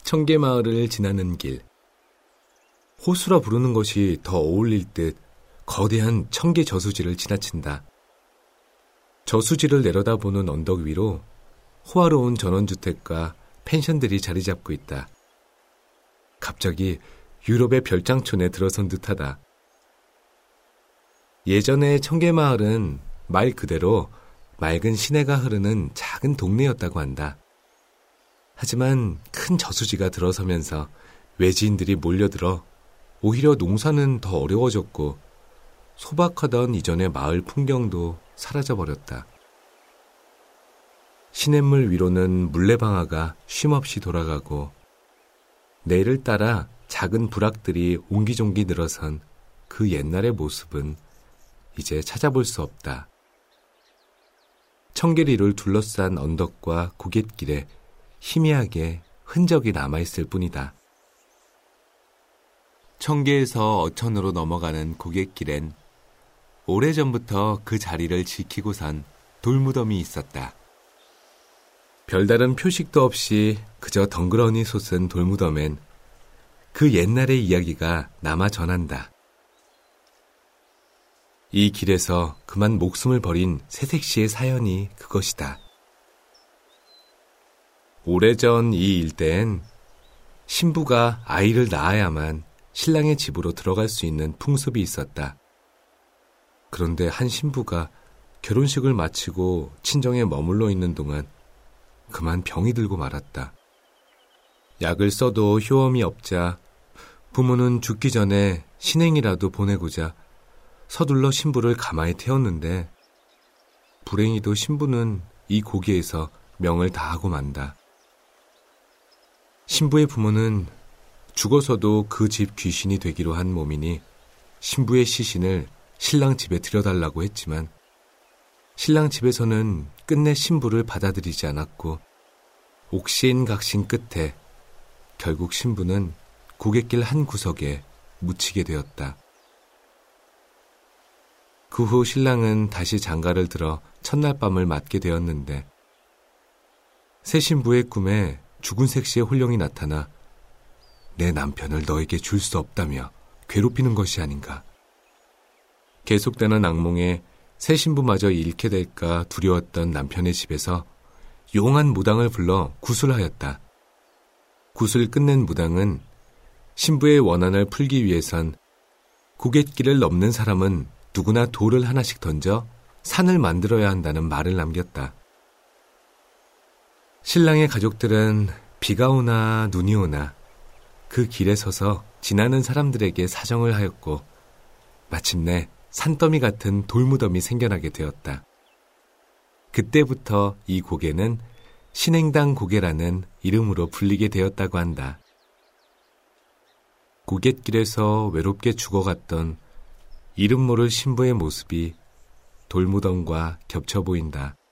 청계마을을 지나는 길. 호수라 부르는 것이 더 어울릴 듯 거대한 청계 저수지를 지나친다. 저수지를 내려다보는 언덕 위로 호화로운 전원주택과 펜션들이 자리 잡고 있다. 갑자기 유럽의 별장촌에 들어선 듯하다. 예전에 청계마을은 말 그대로 맑은 시내가 흐르는 작은 동네였다고 한다. 하지만 큰 저수지가 들어서면서 외지인들이 몰려들어 오히려 농사는 더 어려워졌고 소박하던 이전의 마을 풍경도 사라져버렸다. 시냇물 위로는 물레방아가 쉼없이 돌아가고 내를 따라 작은 부락들이 옹기종기 늘어선 그 옛날의 모습은 이제 찾아볼 수 없다. 청계리를 둘러싼 언덕과 고갯길에 희미하게 흔적이 남아있을 뿐이다. 청계에서 어천으로 넘어가는 고갯길엔 오래전부터 그 자리를 지키고 산 돌무덤이 있었다. 별다른 표식도 없이 그저 덩그러니 솟은 돌무덤엔 그 옛날의 이야기가 남아 전한다. 이 길에서 그만 목숨을 버린 새색시의 사연이 그것이다. 오래전 이 일대엔 신부가 아이를 낳아야만 신랑의 집으로 들어갈 수 있는 풍습이 있었다. 그런데 한 신부가 결혼식을 마치고 친정에 머물러 있는 동안 그만 병이 들고 말았다. 약을 써도 효험이 없자 부모는 죽기 전에 신행이라도 보내고자 서둘러 신부를 가마에 태웠는데 불행히도 신부는 이 고개에서 명을 다하고 만다. 신부의 부모는 죽어서도 그 집 귀신이 되기로 한 몸이니 신부의 시신을 신랑 집에 들여달라고 했지만 신랑 집에서는 끝내 신부를 받아들이지 않았고 옥신각신 끝에 결국 신부는 고갯길 한 구석에 묻히게 되었다. 그 후 신랑은 다시 장가를 들어 첫날 밤을 맞게 되었는데 새 신부의 꿈에 죽은 색시의 혼령이 나타나 내 남편을 너에게 줄 수 없다며 괴롭히는 것이 아닌가. 계속되는 악몽에 새 신부마저 잃게 될까 두려웠던 남편의 집에서 용한 무당을 불러 구술하였다. 구슬 끝낸 무당은 신부의 원한을 풀기 위해선 고갯길을 넘는 사람은 누구나 돌을 하나씩 던져 산을 만들어야 한다는 말을 남겼다. 신랑의 가족들은 비가 오나 눈이 오나 그 길에 서서 지나는 사람들에게 사정을 하였고 마침내 산더미 같은 돌무덤이 생겨나게 되었다. 그때부터 이 고개는 신행당 고개라는 이름으로 불리게 되었다고 한다. 고갯길에서 외롭게 죽어갔던 이름 모를 신부의 모습이 돌무덤과 겹쳐 보인다.